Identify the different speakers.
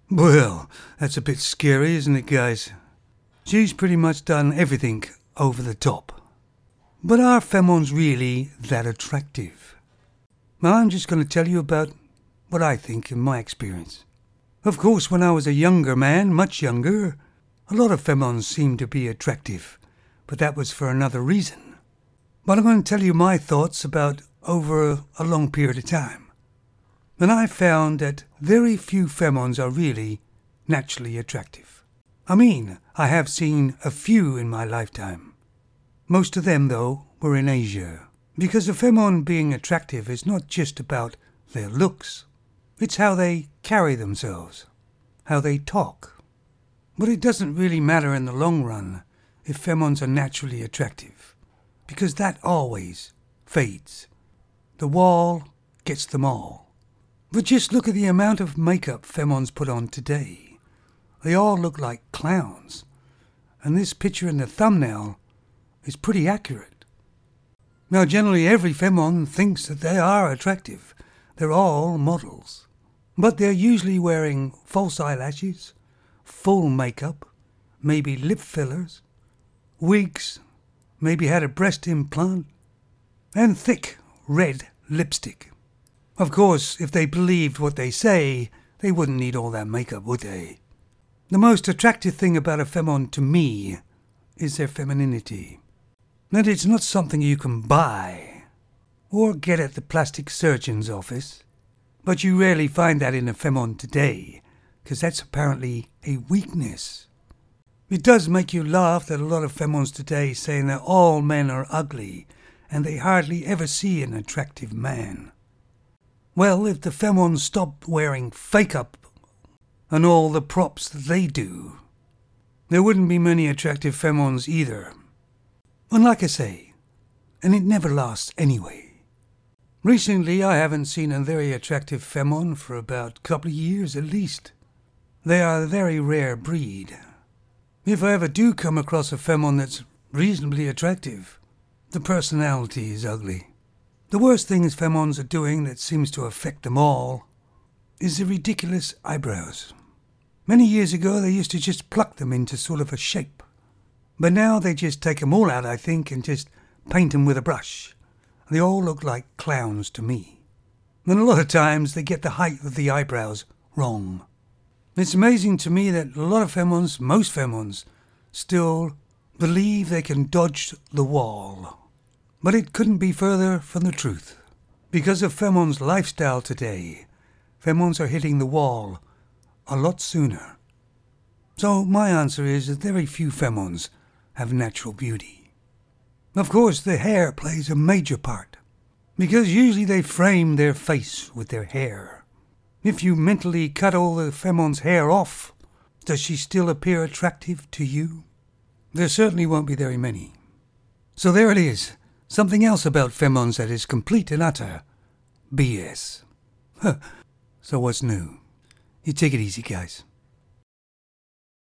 Speaker 1: Well, that's a bit scary, isn't it, guys? She's pretty much done everything over the top. But are femons really that attractive? Well, I'm just going to tell you about what I think in my experience. Of course, when I was a younger man, much younger, a lot of femons seemed to be attractive, but that was for another reason. But I'm going to tell you my thoughts about over a long period of time. And I found that very few femons are really naturally attractive. I mean, I have seen a few in my lifetime. Most of them, though, were in Asia. Because a femon being attractive is not just about their looks. It's how they carry themselves, how they talk. But it doesn't really matter in the long run if femons are naturally attractive, because that always fades. The wall gets them all. But just look at the amount of makeup femons put on today. They all look like clowns, and this picture in the thumbnail is pretty accurate. Now, generally every femon thinks that they are attractive. They're all models. But they're usually wearing false eyelashes, full makeup, maybe lip fillers, wigs, maybe had a breast implant, and thick red lipstick. Of course, if they believed what they say, they wouldn't need all that makeup, would they? The most attractive thing about a femon to me is their femininity. That it's not something you can buy or get at the plastic surgeon's office. But you rarely find that in a femon today, because that's apparently a weakness. It does make you laugh that a lot of femons today saying that all men are ugly, and they hardly ever see an attractive man. Well, if the femons stopped wearing fake-up and all the props that they do, there wouldn't be many attractive femons either. And like I say, and it never lasts anyway. Recently, I haven't seen a very attractive femon for about a couple of years at least. They are a very rare breed. If I ever do come across a femon that's reasonably attractive, the personality is ugly. The worst things femons are doing that seems to affect them all is the ridiculous eyebrows. Many years ago, they used to just pluck them into sort of a shape. But now they just take them all out, I think, and just paint them with a brush. They all look like clowns to me. And a lot of times they get the height of the eyebrows wrong. It's amazing to me that a lot of femons, most femons, still believe they can dodge the wall. But it couldn't be further from the truth. Because of femons' lifestyle today, femons are hitting the wall a lot sooner. So my answer is that very few femons have natural beauty. Of course, the hair plays a major part, because usually they frame their face with their hair. If you mentally cut all the femon's hair off, does she still appear attractive to you? There certainly won't be very many. So there it is, something else about femons that is complete and utter BS. So what's new? You take it easy, guys.